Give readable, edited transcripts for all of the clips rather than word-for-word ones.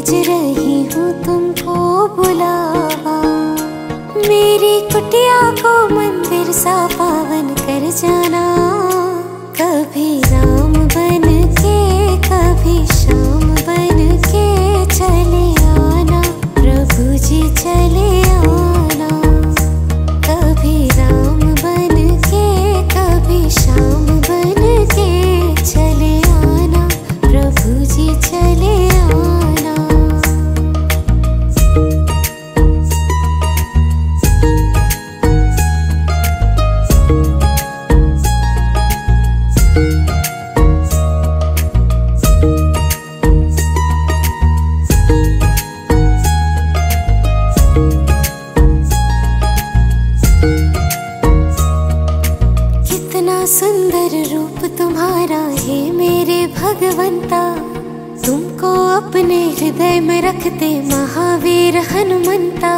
खोज रही हूँ तुमको बुलावा। मेरी कुटिया को मंदिर सा पावन कर जाना। कभी राम बन के कभी श्याम बन के चले आना, प्रभु जी चले आना। कभी राम बन के कभी श्याम बन के चले आना, प्रभु जी चले आना। सुंदर रूप तुम्हारा है मेरे भगवंता। तुमको अपने हृदय में रखते महावीर हनुमंता।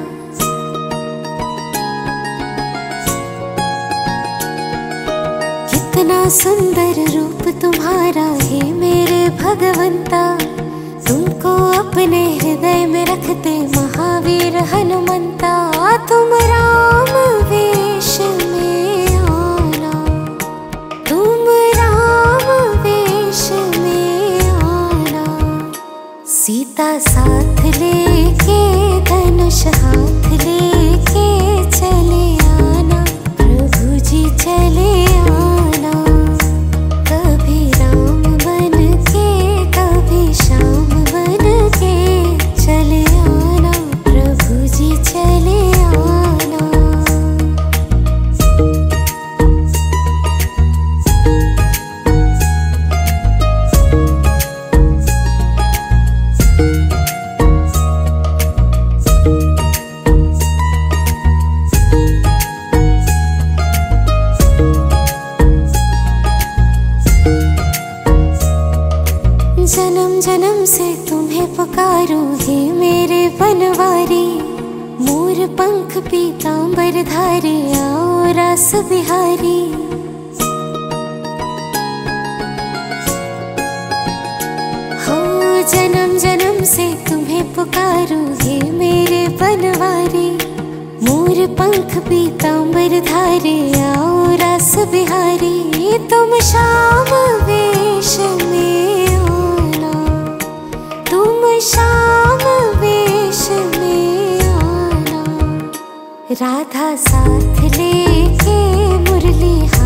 कितना सुंदर रूप तुम्हारा है मेरे भगवंता। तुमको अपने हृदय में रखते महावीर हनुमंता। तुम राम वेश में आना, तुम राम वेश में आना। सीता साथ लेके धनुष हाथ लेके चले आना, प्रभु जी चले आना। कभी राम बन के कभी श्याम बन के चले आना, प्रभु जी चले आना। जन्म जन्म से तुम्हें पुकारूं हे मेरे बनवारी। मोर पंख पीतांबर धारी आओ रास बिहारी। हो जन्म जन्म से तुम्हें पुकारूं हे मेरे बनवारी। मोर पंख पीतांबर धारी आओ रास बिहारी। तुम श्याम वेश में आना, तुम श्याम वेश में आना। राधा साथ लेके मुरली